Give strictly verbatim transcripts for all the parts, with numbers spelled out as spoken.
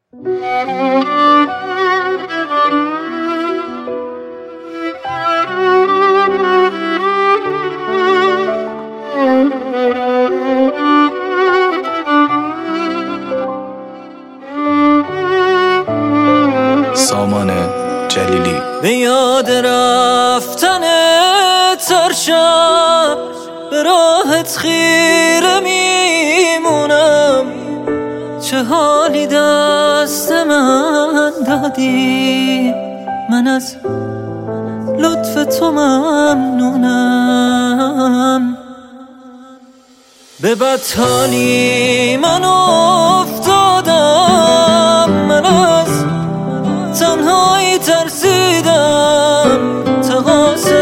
سامان جلیلی. به یاد رفتن تر شب به راحت خیره میمونم، چه حالی دست من دادی، من از لطف تو ممنونم. به بدحالی من افتادم، من از تنهایی ترسیدم، تقاصر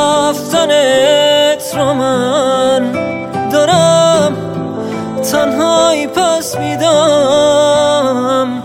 رفتنت رو من دارم تنهایی پس میدم.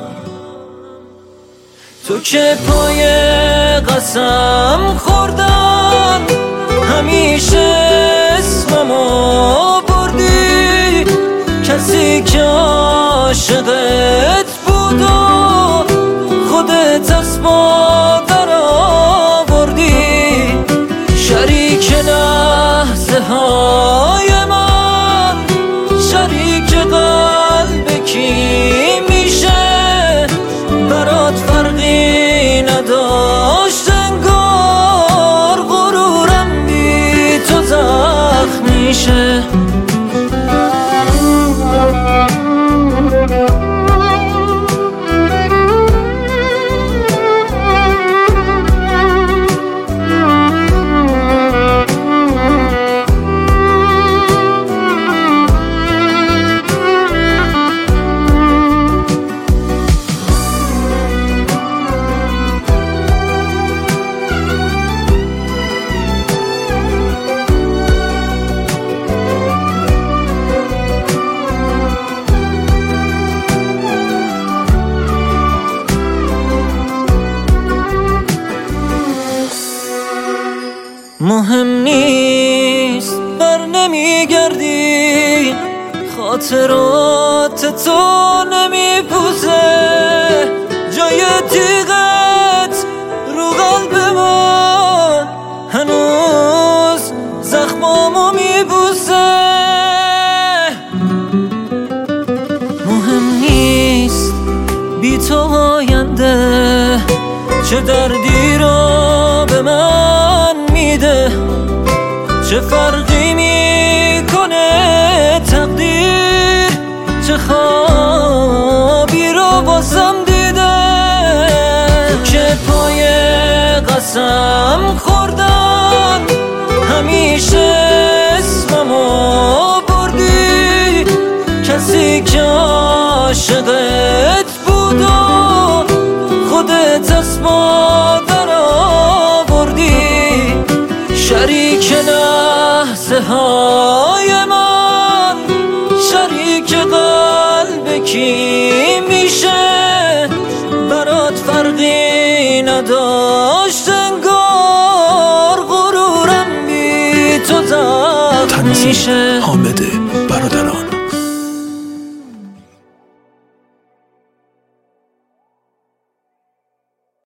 تو که پای قسم خوردن همیشه اسممو بردی، کسی که عاشقت بود و خودت از مادر آوردی، شریک لحظه های من، شریک قلب کی میشه، برات فرقی نداشت انگار، غرورم بی تو زخم میشه. مهم نیست بر نمیگردی، خاطرات تو نمیپوزه، جای تیغت رو قلب من هنوز زخمامو میبوسه. مهم نیست بی تو آینده چه دردی رو به من میده، چه فرقی میکنه تقدیر، چه خوابی رو بازم دیده. تو که پای قسم خوردن همیشه اسممو بردی، کسی که عاشقت بود و خودت از مادر آوردی، شریک لحظه های من، شریک قلب کی میشه، برات فرقی نداشت انگار، غرورم بی تو زخم میشه. حامد